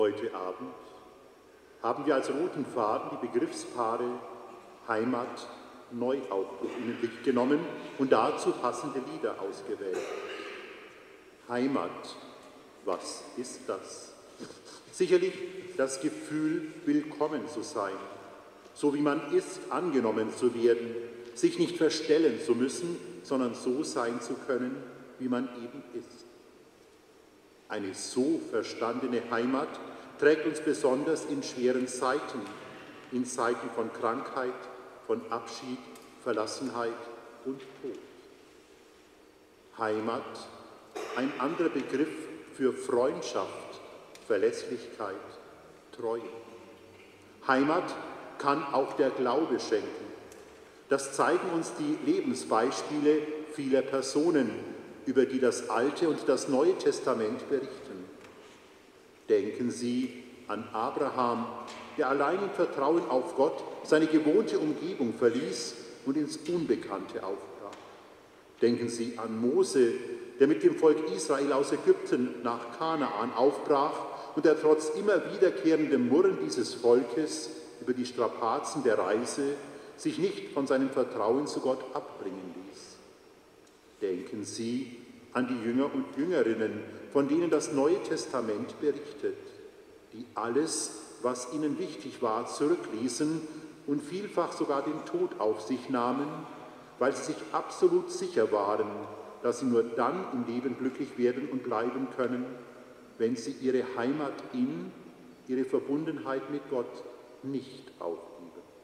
Heute Abend haben wir als roten Faden die Begriffspaare Heimat, Neuaufbruch in den Blick genommen und dazu passende Lieder ausgewählt. Heimat, was ist das? Sicherlich das Gefühl, willkommen zu sein, so wie man ist, angenommen zu werden, sich nicht verstellen zu müssen, sondern so sein zu können, wie man eben ist. Eine so verstandene Heimat trägt uns besonders in schweren Zeiten, in Zeiten von Krankheit, von Abschied, Verlassenheit und Tod. Heimat, ein anderer Begriff für Freundschaft, Verlässlichkeit, Treue. Heimat kann auch der Glaube schenken. Das zeigen uns die Lebensbeispiele vieler Personen, über die das Alte und das Neue Testament berichten. Denken Sie an Abraham, der allein im Vertrauen auf Gott seine gewohnte Umgebung verließ und ins Unbekannte aufbrach. Denken Sie an Mose, der mit dem Volk Israel aus Ägypten nach Kanaan aufbrach und der trotz immer wiederkehrendem Murren dieses Volkes über die Strapazen der Reise sich nicht von seinem Vertrauen zu Gott abbringen ließ. Denken Sie an die Jünger und Jüngerinnen, von denen das Neue Testament berichtet, die alles, was ihnen wichtig war, zurückließen und vielfach sogar den Tod auf sich nahmen, weil sie sich absolut sicher waren, dass sie nur dann im Leben glücklich werden und bleiben können, wenn sie ihre Heimat ihre Verbundenheit mit Gott nicht aufgeben.